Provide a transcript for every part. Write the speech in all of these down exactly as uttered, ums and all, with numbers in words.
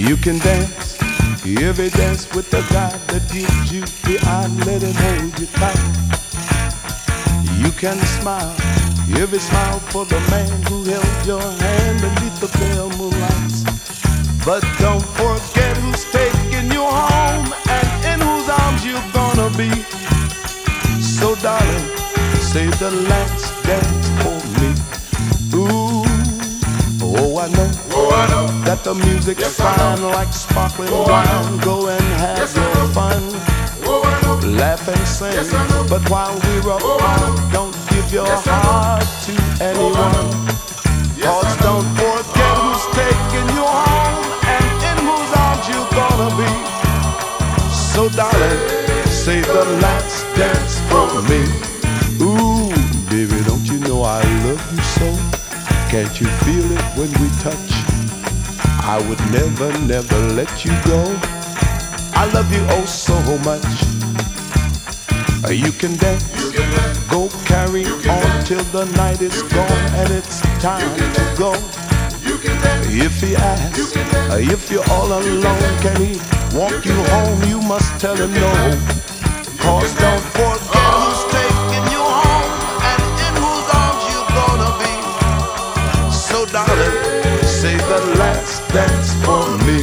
You can dance, every dance with the guy that gives you the eye, let him hold you tight. You can smile, every smile for the man who held your hand beneath the pale moonlights. But don't forget who's taking you home and in whose arms you're gonna be. So darling, save the last dance for me. Ooh, oh I know, Oh, I know that the music's Yes, I fine know. like sparkling Oh, I know. wine. Go and have Yes, I your know. fun, Oh, I know laugh and sing. Yes, I know. But while we're Oh, I apart, know. don't give your Yes, I know. heart to anyone. Yes, Cause I know. don't forget who's taking you home and in whose arms you're gonna be. So darling, save the last dance for me. Ooh, baby, don't you know I love you so? Can't you feel it when we touch? I would never, never let you go. I love you oh so much. Uh, You can dance, You can dance. go carry You can on dance. till the night is You can gone dance. and it's time can to dance. go. You can dance. If he asks, You can dance. uh, if you're all can alone, dance. can he walk You you can home? dance. You must tell him can no. dance. Cause can don't dance. forget Oh. who's taking you home and in whose arms you're gonna be. So darling, save the last dance for me.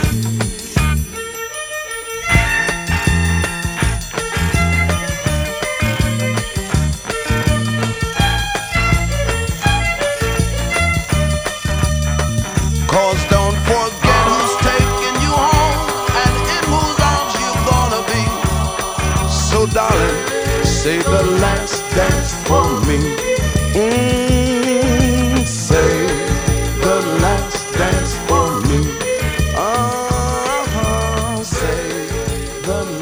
Cause don't forget who's taking you home and in whose arms you're gonna be. So darling, save the last dance for me. Mm, save the last dance for me. Uh-huh, save the